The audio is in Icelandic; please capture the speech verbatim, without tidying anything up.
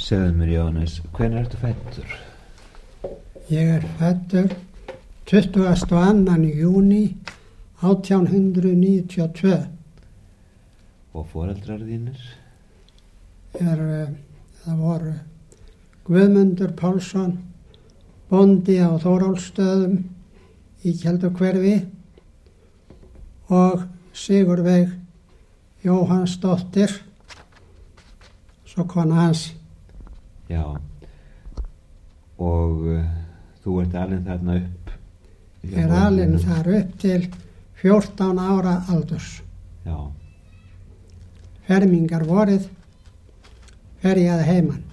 Segðu mér, Jóhannes, hvenær ertu fæddur? Ég er fæddur tuttugasta og annan júní átján hundrað níutíu og tvö. Og foreldrar þínir? Er, það voru Guðmundur Pálsson, bóndi á Þórólfsstöðum í Keldukverfi og Sigurveig Jóhannsdóttir, svo kona hans. Já, og uh, þú ert alinn þarna upp? Ég er alinn þar upp til fjórtán ára aldurs. Já. Fermingar vorið fer ég að heiman.